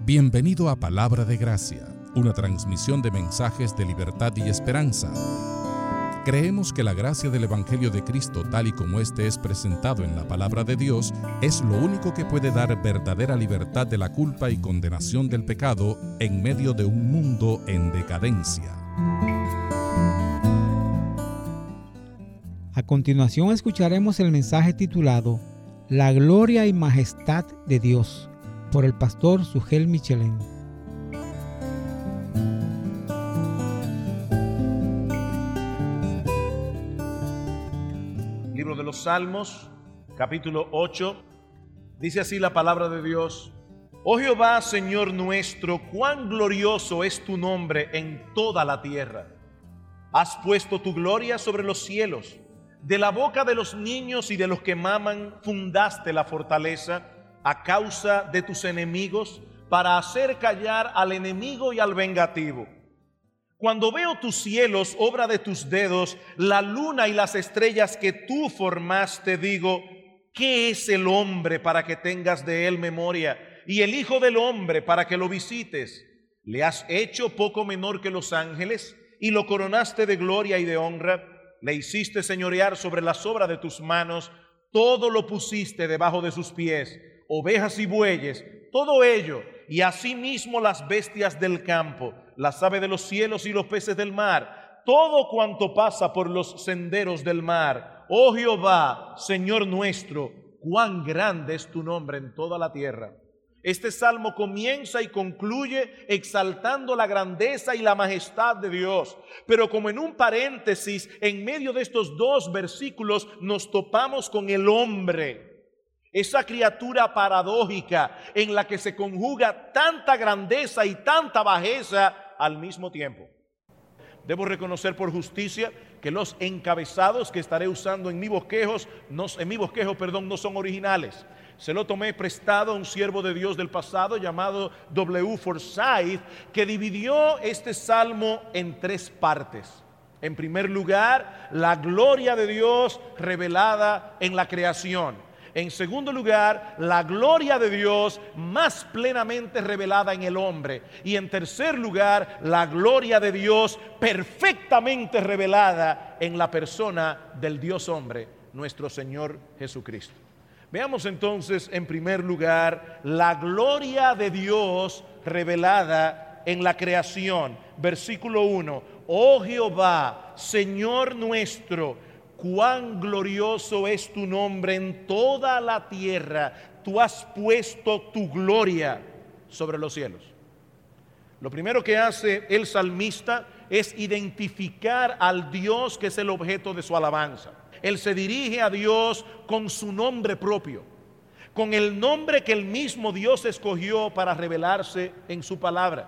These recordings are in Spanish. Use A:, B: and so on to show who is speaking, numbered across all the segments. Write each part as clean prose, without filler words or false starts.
A: Bienvenido a Palabra de Gracia, una transmisión de mensajes de libertad y esperanza. Creemos que la gracia del Evangelio de Cristo, tal y como este es presentado en la Palabra de Dios, es lo único que puede dar verdadera libertad de la culpa y condenación del pecado en medio de un mundo en decadencia.
B: A continuación escucharemos el mensaje titulado La gloria y majestad de Dios, por el pastor Sugel Michelén.
C: Libro de los Salmos, capítulo 8, dice así la palabra de Dios: Oh Jehová, Señor nuestro, cuán glorioso es tu nombre en toda la tierra. Has puesto tu gloria sobre los cielos. De la boca de los niños y de los que maman fundaste la fortaleza a causa de tus enemigos, para hacer callar al enemigo y al vengativo. Cuando veo tus cielos, obra de tus dedos, la luna y las estrellas que tú formaste, digo, ¿qué es el hombre para que tengas de él memoria? Y el hijo del hombre para que lo visites. Le has hecho poco menor que los ángeles y lo coronaste de gloria y de honra. Le hiciste señorear sobre las obras de tus manos, todo lo pusiste debajo de sus pies, ovejas y bueyes, todo ello, y asimismo las bestias del campo, las aves de los cielos y los peces del mar, todo cuanto pasa por los senderos del mar. Oh Jehová, Señor nuestro, cuán grande es tu nombre en toda la tierra. Este salmo comienza y concluye exaltando la grandeza y la majestad de Dios. Pero como en un paréntesis, en medio de estos dos versículos nos topamos con el hombre. Esa criatura paradójica en la que se conjuga tanta grandeza y tanta bajeza al mismo tiempo. Debo reconocer por justicia que los encabezados que estaré usando en mi bosquejo, no son originales. Se lo tomé prestado a un siervo de Dios del pasado llamado W. Forsyth, que dividió este salmo en tres partes. En primer lugar, la gloria de Dios revelada en la creación. En segundo lugar, la gloria de Dios más plenamente revelada en el hombre. Y en tercer lugar, la gloria de Dios perfectamente revelada en la persona del Dios hombre, nuestro Señor Jesucristo. Veamos entonces, en primer lugar, la gloria de Dios revelada en la creación. Versículo 1. Oh Jehová, Señor nuestro, cuán glorioso es tu nombre en toda la tierra. Tú has puesto tu gloria sobre los cielos. Lo primero que hace el salmista es identificar al Dios que es el objeto de su alabanza. Él se dirige a Dios con su nombre propio, con el nombre que el mismo Dios escogió para revelarse en su palabra.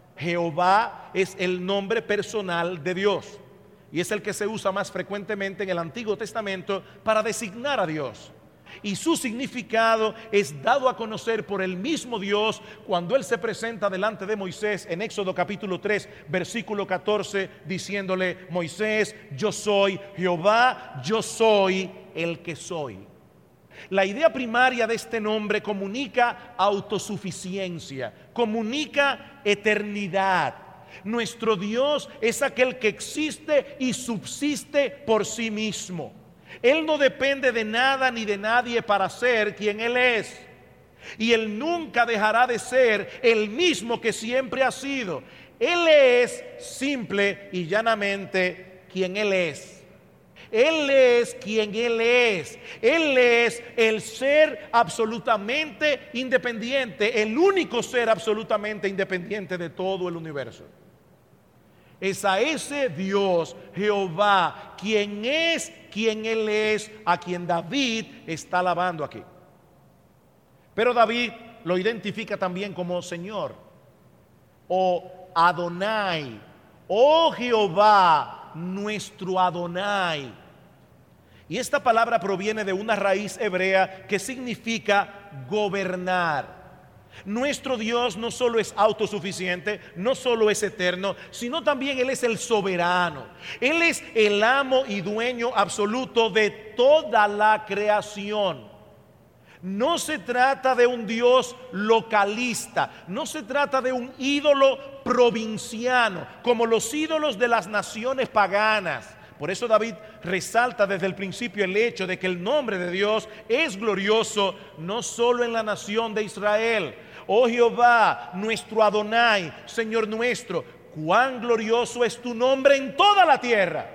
C: Jehová es el nombre personal de Dios y es el que se usa más frecuentemente en el Antiguo Testamento para designar a Dios. Y su significado es dado a conocer por el mismo Dios cuando Él se presenta delante de Moisés en Éxodo capítulo 3, versículo 14, diciéndole: Moisés, yo soy Jehová, yo soy el que soy. La idea primaria de este nombre comunica autosuficiencia, comunica eternidad. Nuestro Dios es aquel que existe y subsiste por sí mismo. Él no depende de nada ni de nadie para ser quien Él es. Y Él nunca dejará de ser el mismo que siempre ha sido. Él es simple y llanamente quien Él es. Él es quien Él es. Él es el ser absolutamente independiente, el único ser absolutamente independiente de todo el universo. Es a ese Dios, Jehová, quien es quien Él es, a quien David está alabando aquí. Pero David lo identifica también como Señor o Adonai. Oh Jehová, nuestro Adonai. Y esta palabra proviene de una raíz hebrea que significa gobernar. Nuestro Dios no solo es autosuficiente, no solo es eterno, sino también Él es el soberano. Él es el amo y dueño absoluto de toda la creación. No se trata de un Dios localista, no se trata de un ídolo provinciano, como los ídolos de las naciones paganas. Por eso David resalta desde el principio el hecho de que el nombre de Dios es glorioso no solo en la nación de Israel. Oh Jehová, nuestro Adonai, Señor nuestro, cuán glorioso es tu nombre en toda la tierra.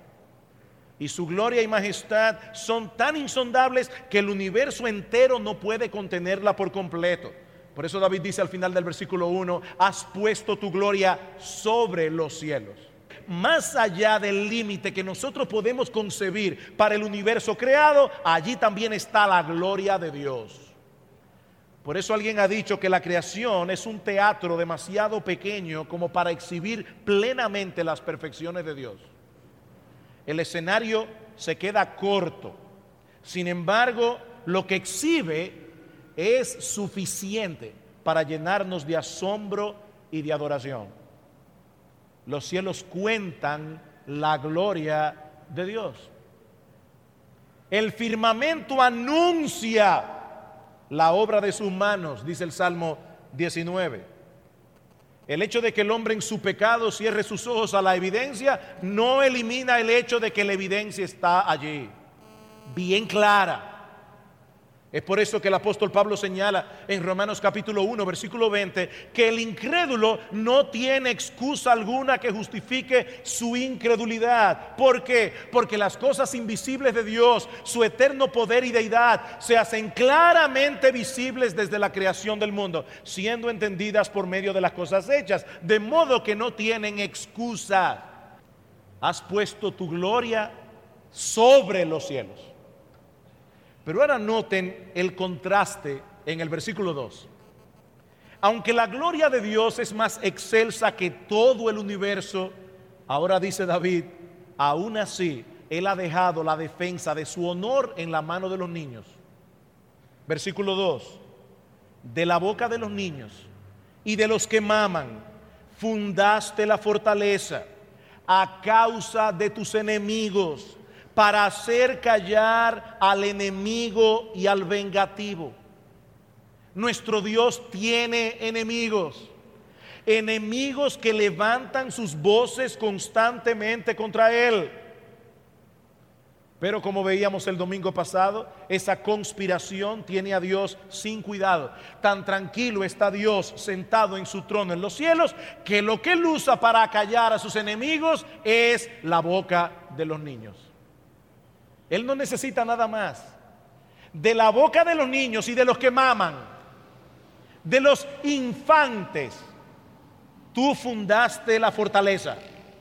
C: Y su gloria y majestad son tan insondables que el universo entero no puede contenerla por completo. Por eso David dice al final del versículo 1, has puesto tu gloria sobre los cielos. Más allá del límite que nosotros podemos concebir para el universo creado, allí también está la gloria de Dios. Por eso alguien ha dicho que la creación es un teatro demasiado pequeño como para exhibir plenamente las perfecciones de Dios. El escenario se queda corto. Sin embargo, lo que exhibe es suficiente para llenarnos de asombro y de adoración. Los cielos cuentan la gloria de Dios. El firmamento anuncia la obra de sus manos, dice el Salmo 19. El hecho de que el hombre en su pecado cierre sus ojos a la evidencia no elimina el hecho de que la evidencia está allí, bien clara. Es por eso que el apóstol Pablo señala en Romanos capítulo 1, versículo 20, que el incrédulo no tiene excusa alguna que justifique su incredulidad. ¿Por qué? Porque las cosas invisibles de Dios, su eterno poder y deidad, se hacen claramente visibles desde la creación del mundo, siendo entendidas por medio de las cosas hechas, de modo que no tienen excusa. Has puesto tu gloria sobre los cielos. Pero ahora noten el contraste en el versículo 2. Aunque la gloria de Dios es más excelsa que todo el universo, ahora dice David, aún así Él ha dejado la defensa de su honor en la mano de los niños. Versículo 2. De la boca de los niños y de los que maman, fundaste la fortaleza a causa de tus enemigos, para hacer callar al enemigo y al vengativo. Nuestro Dios tiene enemigos, enemigos que levantan sus voces constantemente contra Él. Pero como veíamos el domingo pasado, esa conspiración tiene a Dios sin cuidado. Tan tranquilo está Dios sentado en su trono en los cielos, que lo que Él usa para acallar a sus enemigos es la boca de los niños. Él no necesita nada más. De la boca de los niños y de los que maman, de los infantes, tú fundaste la fortaleza.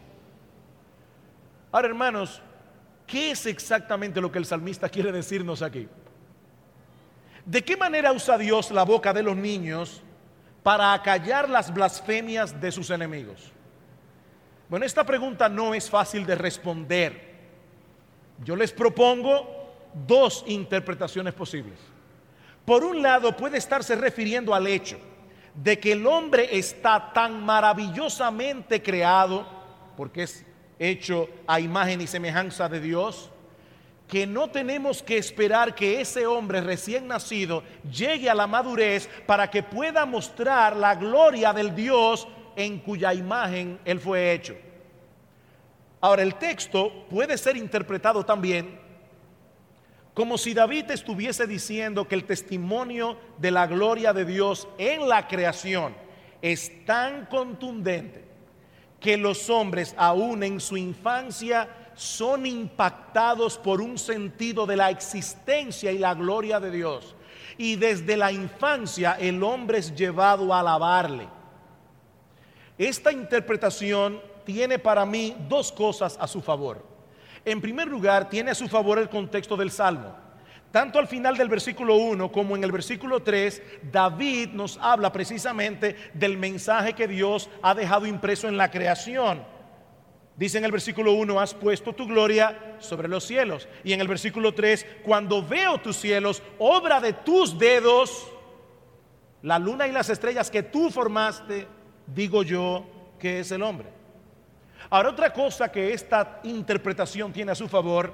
C: Ahora, hermanos, ¿qué es exactamente lo que el salmista quiere decirnos aquí? ¿De qué manera usa Dios la boca de los niños para acallar las blasfemias de sus enemigos? Bueno, esta pregunta no es fácil de responder. Yo les propongo dos interpretaciones posibles. Por un lado, puede estarse refiriendo al hecho de que el hombre está tan maravillosamente creado, porque es hecho a imagen y semejanza de Dios, que no tenemos que esperar que ese hombre recién nacido llegue a la madurez para que pueda mostrar la gloria del Dios en cuya imagen él fue hecho. Ahora, el texto puede ser interpretado también como si David estuviese diciendo que el testimonio de la gloria de Dios en la creación es tan contundente que los hombres, aún en su infancia, son impactados por un sentido de la existencia y la gloria de Dios. Y desde la infancia el hombre es llevado a alabarle. Esta interpretación tiene para mí dos cosas a su favor. En primer lugar, tiene a su favor el contexto del Salmo. Tanto al final del versículo 1 como en el versículo 3, David nos habla precisamente del mensaje que Dios ha dejado impreso en la creación. Dice en el versículo 1, has puesto tu gloria sobre los cielos. Y en el versículo 3, cuando veo tus cielos, obra de tus dedos, la luna y las estrellas que tú formaste, digo yo que es el hombre. Ahora, otra cosa que esta interpretación tiene a su favor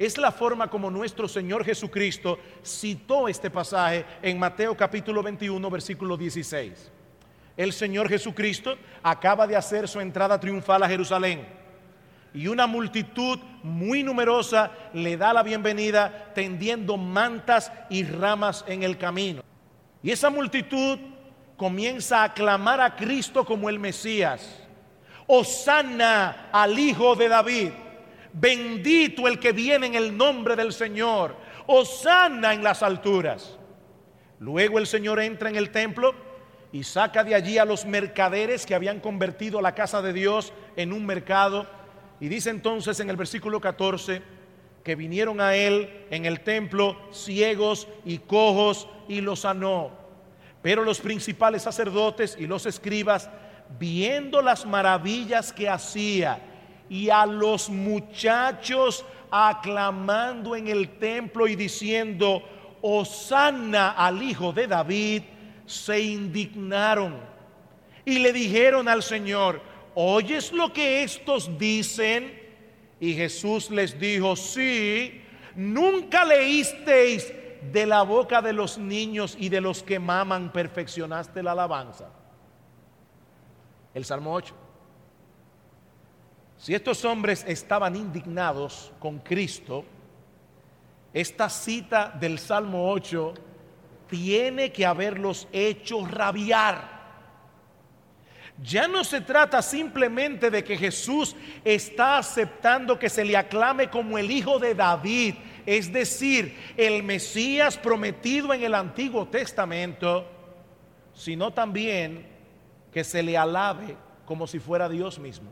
C: es la forma como nuestro Señor Jesucristo citó este pasaje en Mateo capítulo 21, versículo 16. El Señor Jesucristo acaba de hacer su entrada triunfal a Jerusalén y una multitud muy numerosa le da la bienvenida tendiendo mantas y ramas en el camino. Y esa multitud comienza a aclamar a Cristo como el Mesías. Hosana al Hijo de David. Bendito el que viene en el nombre del Señor. Hosana en las alturas. Luego el Señor entra en el templo y saca de allí a los mercaderes que habían convertido la casa de Dios en un mercado. Y dice entonces en el versículo 14 que vinieron a él en el templo ciegos y cojos y los sanó. Pero los principales sacerdotes y los escribas, viendo las maravillas que hacía y a los muchachos aclamando en el templo y diciendo Hosana al Hijo de David, se indignaron y le dijeron al Señor: ¿oyes lo que estos dicen? Y Jesús les dijo: sí, nunca leísteis de la boca de los niños y de los que maman perfeccionaste la alabanza. El Salmo 8. Si estos hombres estaban indignados con Cristo, esta cita del Salmo 8 tiene que haberlos hecho rabiar. Ya no se trata simplemente de que Jesús está aceptando que se le aclame como el Hijo de David, es decir, el Mesías prometido en el Antiguo Testamento, sino también que se le alabe como si fuera Dios mismo.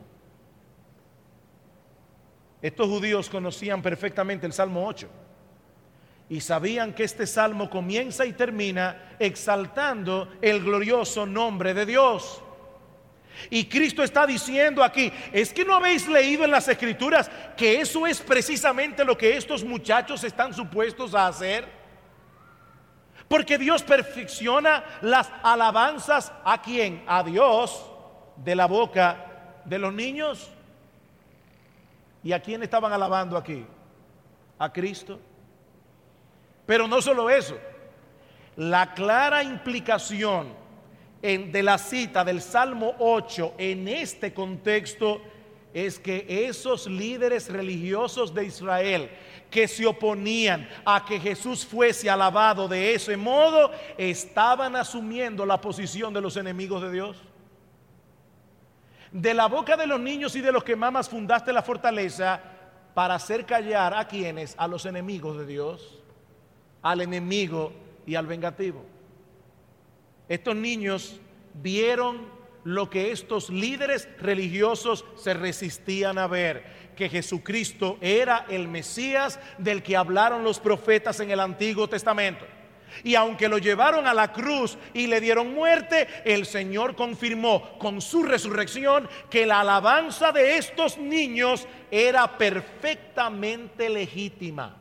C: Estos judíos conocían perfectamente el Salmo 8 y sabían que este salmo comienza y termina exaltando el glorioso nombre de Dios. Y Cristo está diciendo aquí: ¿es que no habéis leído en las Escrituras que eso es precisamente lo que estos muchachos están supuestos a hacer? Porque Dios perfecciona las alabanzas ¿a quién? A Dios, de la boca de los niños. ¿Y a quién estaban alabando aquí? A Cristo. Pero no solo eso, la clara implicación de la cita del Salmo 8 en este contexto es que esos líderes religiosos de Israel que se oponían a que Jesús fuese alabado de ese modo, estaban asumiendo la posición de los enemigos de Dios. De la boca de los niños y de los que mamas fundaste la fortaleza, para hacer callar ¿a quiénes? A los enemigos de Dios, al enemigo y al vengativo. Estos niños vieron lo que estos líderes religiosos se resistían a ver, que Jesucristo era el Mesías del que hablaron los profetas en el Antiguo Testamento. Y aunque lo llevaron a la cruz y le dieron muerte, el Señor confirmó con su resurrección que la alabanza de estos niños era perfectamente legítima.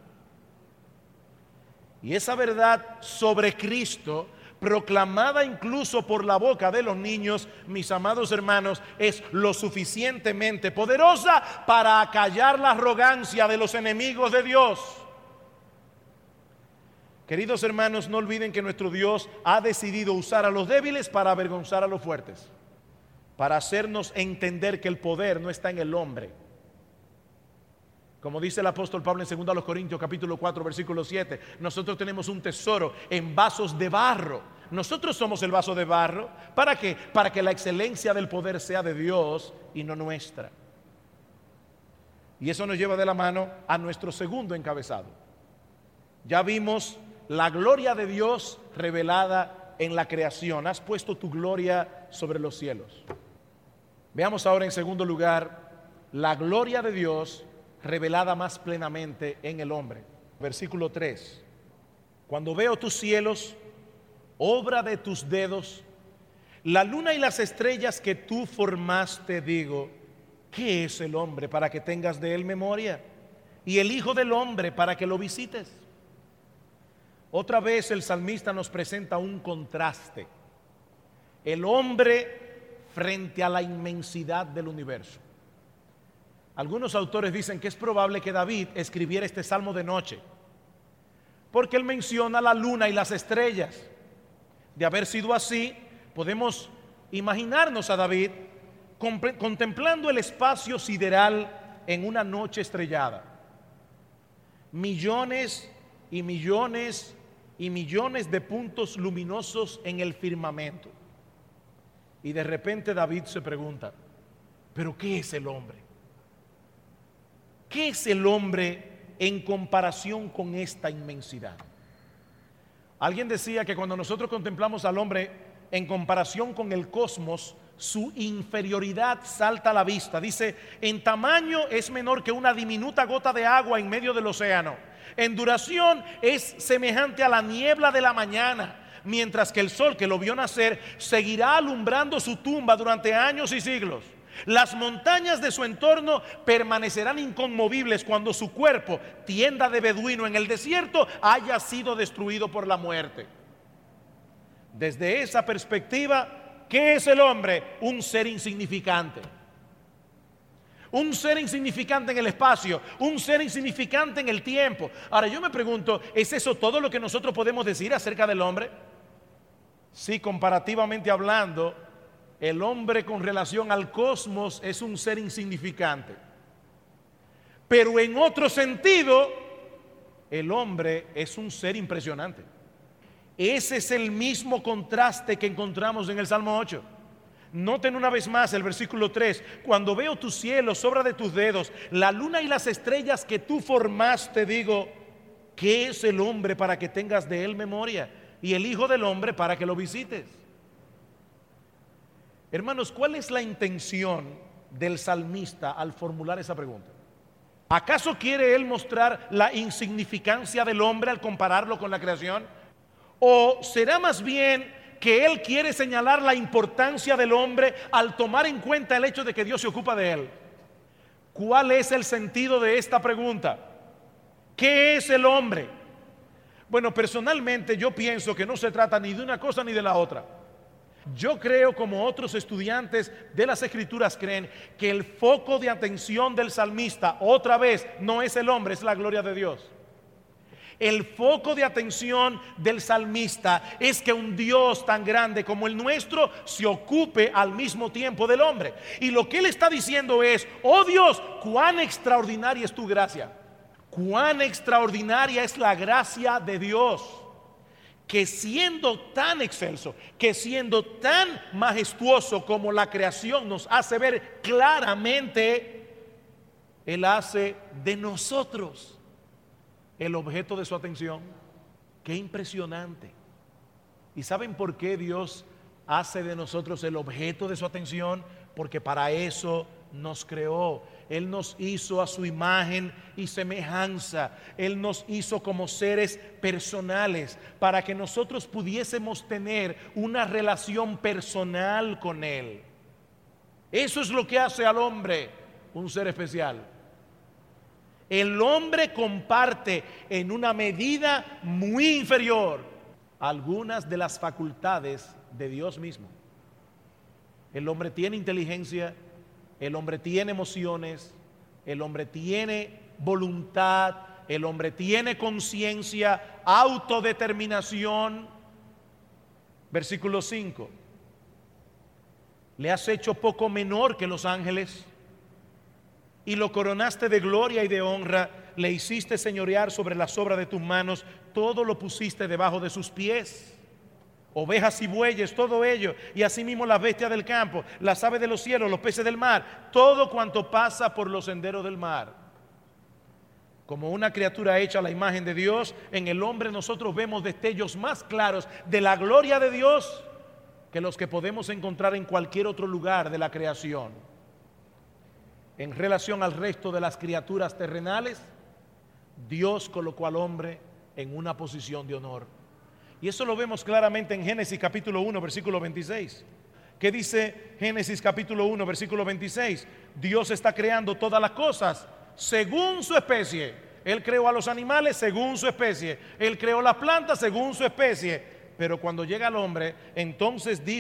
C: Y esa verdad sobre Cristo, proclamada incluso por la boca de los niños, mis amados hermanos, es lo suficientemente poderosa para acallar la arrogancia de los enemigos de Dios. Queridos hermanos, no olviden que nuestro Dios ha decidido usar a los débiles para avergonzar a los fuertes, para hacernos entender que el poder no está en el hombre. Como dice el apóstol Pablo en 2 Corintios capítulo 4 versículo 7, nosotros tenemos un tesoro en vasos de barro. Nosotros somos el vaso de barro. ¿Para qué? Para que la excelencia del poder sea de Dios y no nuestra. Y eso nos lleva de la mano a nuestro segundo encabezado. Ya vimos la gloria de Dios revelada en la creación. Has puesto tu gloria sobre los cielos. Veamos ahora en segundo lugar la gloria de Dios revelada más plenamente en el hombre. Versículo 3. Cuando veo tus cielos, obra de tus dedos, la luna y las estrellas que tú formaste, digo, ¿qué es el hombre para que tengas de él memoria? Y el hijo del hombre para que lo visites. Otra vez el salmista nos presenta un contraste. El hombre frente a la inmensidad del universo. Algunos autores dicen que es probable que David escribiera este salmo de noche, porque él menciona la luna y las estrellas. De haber sido así, podemos imaginarnos a David contemplando el espacio sideral en una noche estrellada. Millones y millones y millones de puntos luminosos en el firmamento. Y de repente David se pregunta, ¿pero qué es el hombre? ¿Qué es el hombre en comparación con esta inmensidad? Alguien decía que cuando nosotros contemplamos al hombre en comparación con el cosmos, su inferioridad salta a la vista. Dice, en tamaño es menor que una diminuta gota de agua en medio del océano. En duración es semejante a la niebla de la mañana, mientras que el sol que lo vio nacer seguirá alumbrando su tumba durante años y siglos. Las montañas de su entorno permanecerán inconmovibles cuando su cuerpo, tienda de beduino en el desierto, haya sido destruido por la muerte. Desde esa perspectiva, ¿qué es el hombre? Un ser insignificante. Un ser insignificante en el espacio, un ser insignificante en el tiempo. Ahora yo me pregunto, ¿es eso todo lo que nosotros podemos decir acerca del hombre? Sí, comparativamente hablando, el hombre con relación al cosmos es un ser insignificante. Pero en otro sentido, el hombre es un ser impresionante. Ese es el mismo contraste que encontramos en el Salmo 8. Noten una vez más el versículo 3. Cuando veo tus cielos, obra de tus dedos, la luna y las estrellas que tú formaste, digo, ¿qué es el hombre para que tengas de él memoria? Y el hijo del hombre para que lo visites. Hermanos, ¿cuál es la intención del salmista al formular esa pregunta? ¿Acaso quiere él mostrar la insignificancia del hombre al compararlo con la creación? ¿O será más bien que él quiere señalar la importancia del hombre al tomar en cuenta el hecho de que Dios se ocupa de él? ¿Cuál es el sentido de esta pregunta? ¿Qué es el hombre? Bueno, personalmente yo pienso que no se trata ni de una cosa ni de la otra. Yo creo, como otros estudiantes de las Escrituras creen, que el foco de atención del salmista, otra vez, no es el hombre, es la gloria de Dios. El foco de atención del salmista es que un Dios tan grande como el nuestro se ocupe al mismo tiempo del hombre. Y lo que él está diciendo es, oh Dios, cuán extraordinaria es tu gracia. Cuán extraordinaria es la gracia de Dios, que siendo tan excelso, que siendo tan majestuoso como la creación nos hace ver claramente, Él hace de nosotros el objeto de su atención. Qué impresionante. ¿Y saben por qué Dios hace de nosotros el objeto de su atención? Porque para eso nos creó. Él nos hizo a su imagen y semejanza. Él nos hizo como seres personales para que nosotros pudiésemos tener una relación personal con Él. Eso es lo que hace al hombre un ser especial. El hombre comparte en una medida muy inferior algunas de las facultades de Dios mismo. El hombre tiene inteligencia, el hombre tiene emociones, el hombre tiene voluntad, el hombre tiene conciencia, autodeterminación. Versículo 5. Le has hecho poco menor que los ángeles y lo coronaste de gloria y de honra, le hiciste señorear sobre las obras de tus manos, todo lo pusiste debajo de sus pies. Ovejas y bueyes, todo ello, y asimismo las bestias del campo, las aves de los cielos, los peces del mar, todo cuanto pasa por los senderos del mar. Como una criatura hecha a la imagen de Dios, en el hombre nosotros vemos destellos más claros de la gloria de Dios que los que podemos encontrar en cualquier otro lugar de la creación. En relación al resto de las criaturas terrenales, Dios colocó al hombre en una posición de honor. Y eso lo vemos claramente en Génesis capítulo 1, versículo 26. ¿Qué dice Génesis capítulo 1, versículo 26? Dios está creando todas las cosas según su especie. Él creó a los animales según su especie. Él creó las plantas según su especie. Pero cuando llega el hombre, entonces dijo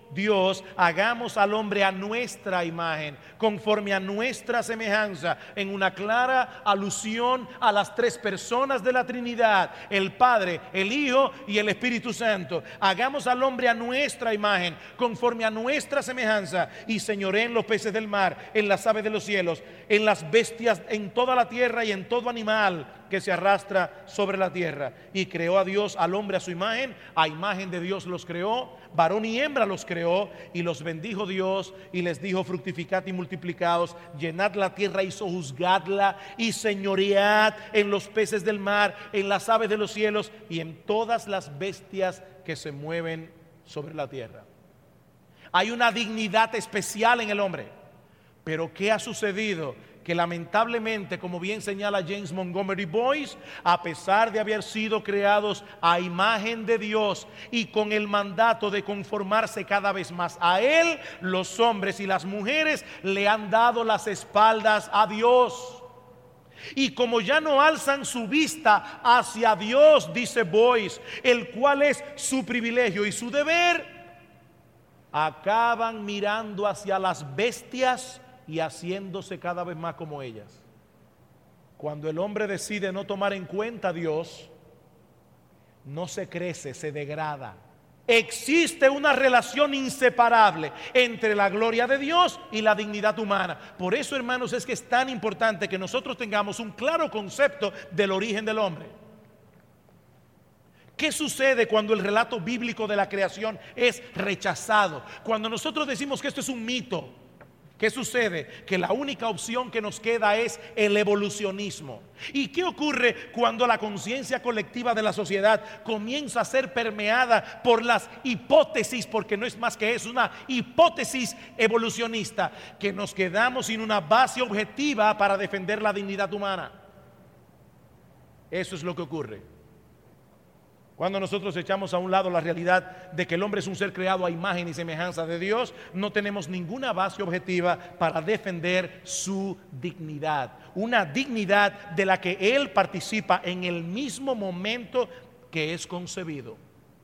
C: Dios, hagamos al hombre a nuestra imagen, conforme a nuestra semejanza, en una clara alusión a las tres personas de la Trinidad, el Padre, el Hijo y el Espíritu Santo. Hagamos al hombre a nuestra imagen, conforme a nuestra semejanza, y señoree en los peces del mar, en las aves de los cielos, en las bestias, en toda la tierra y en todo animal que se arrastra sobre la tierra. Y creó a Dios al hombre a su imagen, a imagen de Dios los creó, varón y hembra los creó, y los bendijo Dios y les dijo: fructificad y multiplicaos, llenad la tierra y sojuzgadla, y señoread en los peces del mar, en las aves de los cielos y en todas las bestias que se mueven sobre la tierra. Hay una dignidad especial en el hombre, pero ¿qué ha sucedido? Que lamentablemente, como bien señala James Montgomery Boyce, a pesar de haber sido creados a imagen de Dios y con el mandato de conformarse cada vez más a Él, los hombres y las mujeres le han dado las espaldas a Dios. Y como ya no alzan su vista hacia Dios, dice Boyce, el cual es su privilegio y su deber, acaban mirando hacia las bestias y haciéndose cada vez más como ellas. Cuando el hombre decide no tomar en cuenta a Dios, no se crece, se degrada. Existe una relación inseparable entre la gloria de Dios y la dignidad humana. Por eso, hermanos, es que es tan importante que nosotros tengamos un claro concepto del origen del hombre. ¿Qué sucede cuando el relato bíblico de la creación es rechazado? Cuando nosotros decimos que esto es un mito, ¿qué sucede? Que la única opción que nos queda es el evolucionismo. ¿Y qué ocurre cuando la conciencia colectiva de la sociedad comienza a ser permeada por las hipótesis? Porque no es más que eso, una hipótesis evolucionista, que nos quedamos sin una base objetiva para defender la dignidad humana. Eso es lo que ocurre cuando nosotros echamos a un lado la realidad de que el hombre es un ser creado a imagen y semejanza de Dios. No tenemos ninguna base objetiva para defender su dignidad, una dignidad de la que Él participa en el mismo momento que es concebido.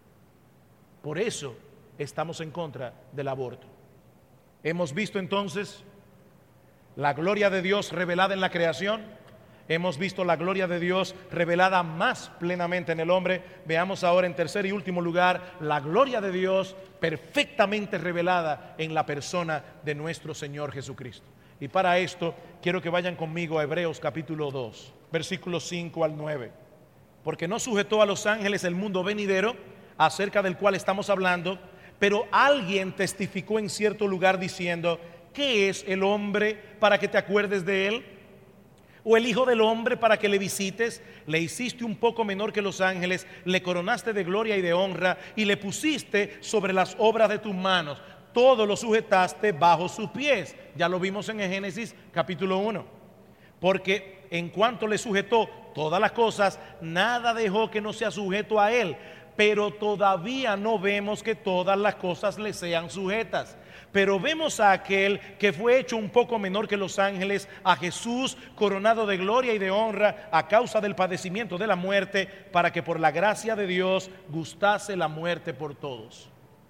C: Por eso estamos en contra del aborto. Hemos visto entonces la gloria de Dios revelada en la creación. Hemos visto la gloria de Dios revelada más plenamente en el hombre. Veamos ahora, en tercer y último lugar, la gloria de Dios perfectamente revelada en la persona de nuestro Señor Jesucristo. Y para esto quiero que vayan conmigo a Hebreos capítulo 2, versículos 5 al 9. Porque no sujetó a los ángeles el mundo venidero, acerca del cual estamos hablando, pero alguien testificó en cierto lugar diciendo: ¿qué es el hombre para que te acuerdes de él? ¿O el hijo del hombre para que le visites? Le hiciste un poco menor que los ángeles, le coronaste de gloria y de honra, y le pusiste sobre las obras de tus manos. Todo lo sujetaste bajo sus pies. Ya lo vimos en el Génesis capítulo 1. Porque en cuanto le sujetó todas las cosas, nada dejó que no sea sujeto a él. Pero todavía no vemos que todas las cosas le sean sujetas. Pero vemos a aquel que fue hecho un poco menor que los ángeles, a Jesús, coronado de gloria y de honra a causa del padecimiento de la muerte, para que por la gracia de Dios gustase la muerte por todos.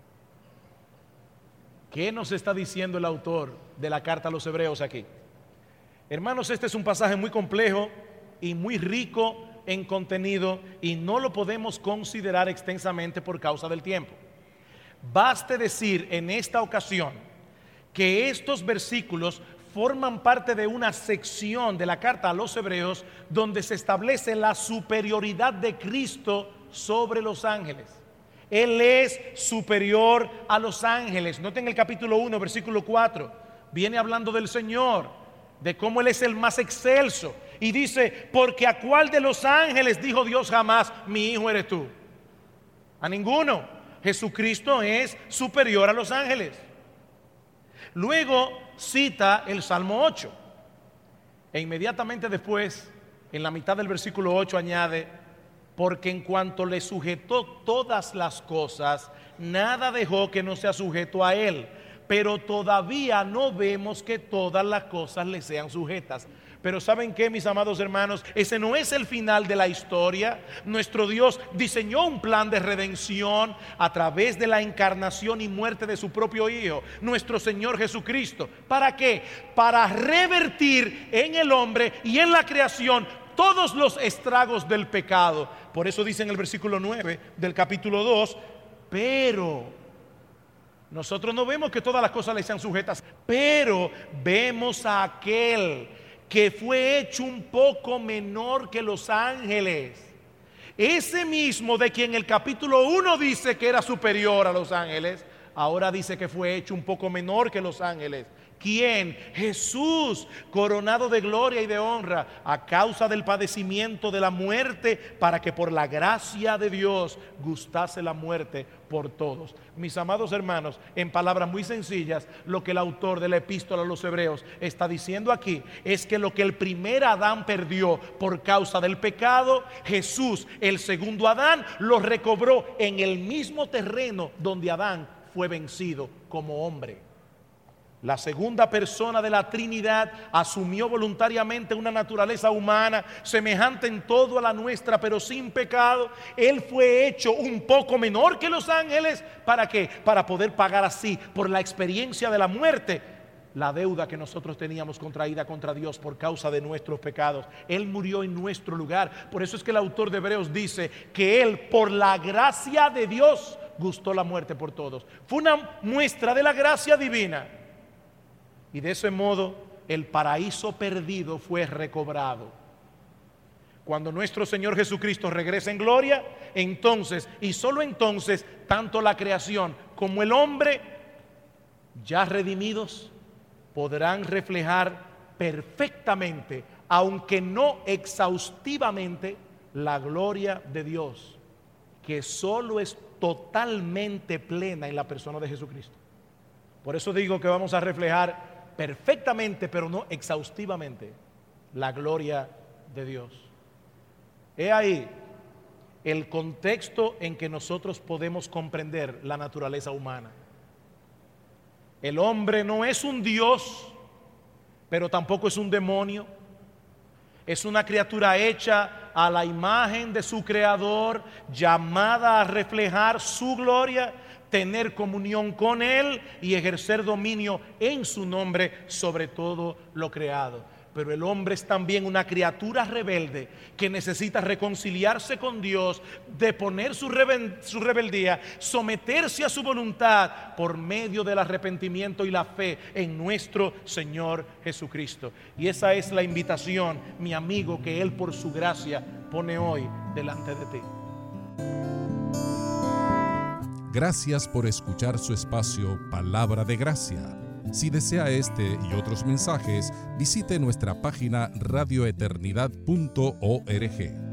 C: ¿Qué nos está diciendo el autor de la carta a los Hebreos aquí? Hermanos, este es un pasaje muy complejo y muy rico en contenido, y no lo podemos considerar extensamente por causa del tiempo. Baste decir en esta ocasión que estos versículos forman parte de una sección de la carta a los Hebreos donde se establece la superioridad de Cristo sobre los ángeles. Él es superior a los ángeles. Noten el capítulo 1, versículo 4. Viene hablando del Señor, de cómo Él es el más excelso. Y dice: porque a cuál de los ángeles dijo Dios jamás: mi hijo eres tú. A ninguno. Jesucristo es superior a los ángeles. Luego cita el Salmo 8. E inmediatamente después, en la mitad del versículo 8, añade: porque en cuanto le sujetó todas las cosas, nada dejó que no sea sujeto a él. Pero todavía no vemos que todas las cosas le sean sujetas. Pero ¿saben qué, mis amados hermanos? Ese no es el final de la historia. Nuestro Dios diseñó un plan de redención a través de la encarnación y muerte de su propio Hijo, nuestro Señor Jesucristo. ¿Para qué? Para revertir en el hombre y en la creación todos los estragos del pecado. Por eso dice en el versículo 9 del capítulo 2, pero nosotros no vemos que todas las cosas le sean sujetas, pero vemos a aquel que fue hecho un poco menor que los ángeles. Ese mismo de quien el capítulo 1 dice que era superior a los ángeles, ahora dice que fue hecho un poco menor que los ángeles. ¿Quién? Jesús, coronado de gloria y de honra a causa del padecimiento de la muerte, para que por la gracia de Dios gustase la muerte por todos. Mis amados hermanos, en palabras muy sencillas, lo que el autor de la epístola a los Hebreos está diciendo aquí es que lo que el primer Adán perdió por causa del pecado, Jesús, el segundo Adán, lo recobró en el mismo terreno donde Adán fue vencido como hombre. La segunda persona de la Trinidad asumió voluntariamente una naturaleza humana semejante en todo a la nuestra, pero sin pecado. Él fue hecho un poco menor que los ángeles. ¿Para qué? Para poder pagar así, por la experiencia de la muerte, la deuda que nosotros teníamos contraída contra Dios por causa de nuestros pecados. Él murió en nuestro lugar. Por eso es que el autor de Hebreos dice que Él, por la gracia de Dios, gustó la muerte por todos. Fue una muestra de la gracia divina. Y de ese modo el paraíso perdido fue recobrado. Cuando nuestro Señor Jesucristo regresa en gloria, entonces y solo entonces, tanto la creación como el hombre, ya redimidos, podrán reflejar perfectamente, aunque no exhaustivamente, la gloria de Dios, que solo es totalmente plena en la persona de Jesucristo. Por eso digo que vamos a reflejar perfectamente, pero no exhaustivamente, la gloria de Dios. He ahí el contexto en que nosotros podemos comprender la naturaleza humana. El hombre no es un Dios, pero tampoco es un demonio. Es una criatura hecha a la imagen de su Creador, llamada a reflejar su gloria, tener comunión con Él y ejercer dominio en su nombre sobre todo lo creado. Pero el hombre es también una criatura rebelde que necesita reconciliarse con Dios, deponer su rebeldía, someterse a su voluntad por medio del arrepentimiento y la fe en nuestro Señor Jesucristo. Y esa es la invitación, mi amigo, que Él por su gracia pone hoy delante de ti.
A: Gracias por escuchar su espacio Palabra de Gracia. Si desea este y otros mensajes, visite nuestra página radioeternidad.org.